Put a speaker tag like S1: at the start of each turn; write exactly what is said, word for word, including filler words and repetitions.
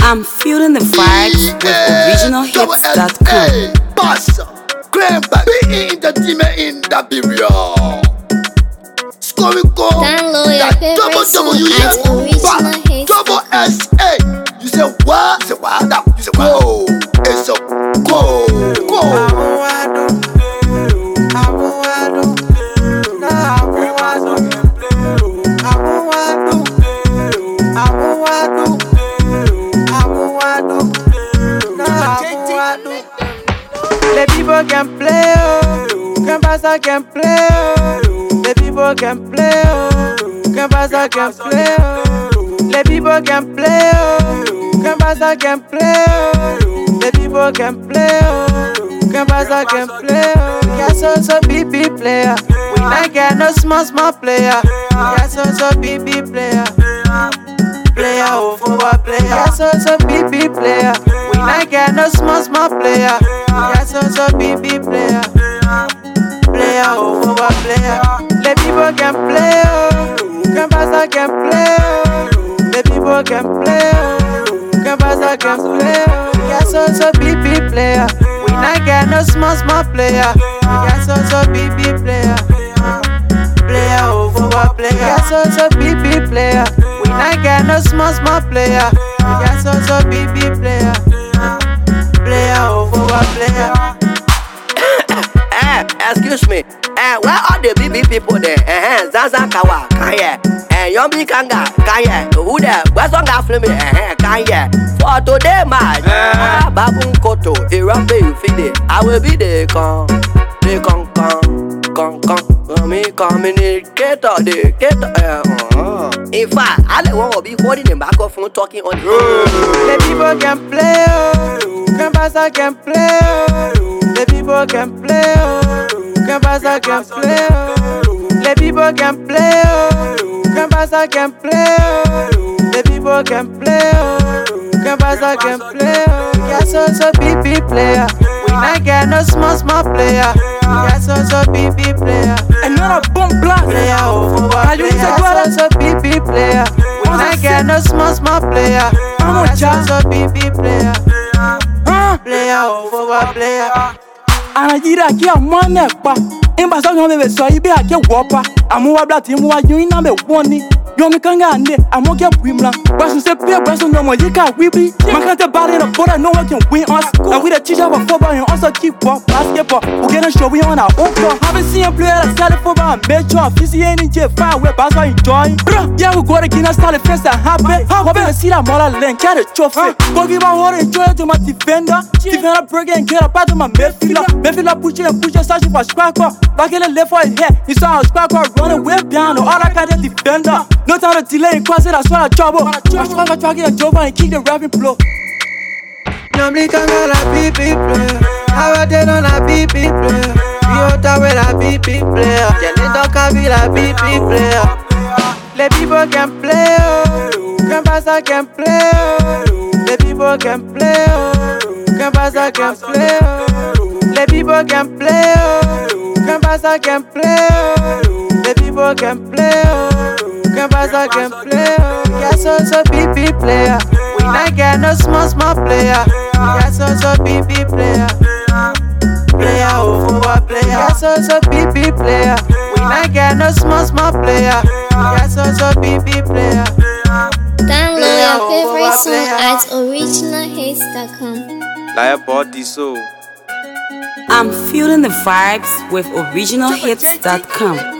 S1: I'm feeling the vibes with original hits dot com.
S2: Bass, Grandpa, be in the team in the period. Scoring goal,
S3: Download your
S2: that
S3: favorite
S2: double
S3: song
S2: W,
S3: at original hits dot com.
S2: double S A. You say what? You say what? Now you say go. It's a go, go.
S4: The people can play, oh. Grandpa can play, oh. The people can play, oh. Grandpa can play, oh. The people can play, oh. Grandpa can play, oh. The people can play, oh. Grandpa can play, oh. We got so so big big player. We not got no small small player. We got so so big big player. Player over player. We got so so big big player. We not got no small small player. Yes, so so big big player, player over player. The people can play, oh. Grandpa can play, oh. The people can play, oh. Grandpa can play, oh. Yes, so so big big player. We not got no small small player. Yes, so so big big player, player over player. Yes, so so big big player. We not got no small small player. Yes, so so big big player. Player over player.
S5: Eh, excuse me. Eh, where are the B B people there? Eh, Zaza Kawa, Kanye. Eh, Yombi Kanga, Kanye. Who there? Where's on that film? Eh, Kanye. For today, man. Ah, Babun Koto, Irambe, you feed it. I will be the con, the con, con, con, con. Me communicator, the cater. Eh, in fact, I don't want to be holding the back of phone talking on
S4: the people can play, oh. Grandpa can play, oh. The people can play, oh. Grandpa can play, oh. The people can play, oh. Grandpa can play, oh. The people can play, oh. Grandpa can play, oh. We got so so big big player. We not got no small small player. We got so so big big player.
S6: Another bomb blast.
S4: Player over player. We got so so big big player. We not got no small small player. We got so so big big player. Player over player.
S6: Anajira kia mwane pa. Imba sa ngombe be so ibe ake wopa. Amu wa blati mu wa yin na be woni. Yomi kanga ande amoke bwimla. Wasu se pe wasu no mo yika wibi. Makante ball in a border, no one can win us. And we the teacher of football and also keep up basketball. We get a show we on our own floor. Haven't seen a player that started football and major. Fizzy ain't in jail fine where basketball enjoy. Yeah, we go to Guinness started first and happy. How about see that mola lane carry trophy? Go give my water enjoy to my defender. Defender break and get up out of my midfielder. Midfielder push and push and searching for scraper. Back in the left for his head. He saw a scraper running way down. All that kind of defender. No time to delay, cross it, I swear I trouble. I try to try to get a job and keep the rapping blow.
S4: Normally can go la B B player. I was dead on a B B player. We out with a B B player. Jenny don't can be la B B player. The people can play, oh. Grandpa can play, oh. The people can play, oh. Grandpa can play, oh. The people can play, oh. Grandpa can play, oh. The people can play, oh. Grandpa can play, oh. We got so so big big player. We not got no small small player. We got so so big big player. Player over player. We got so so big big player. We not got no small small player. We got so so big big player.
S3: Download your favorite song at original hits dot com.
S7: Like body so.
S1: I'm feeling the vibes with original hits dot com.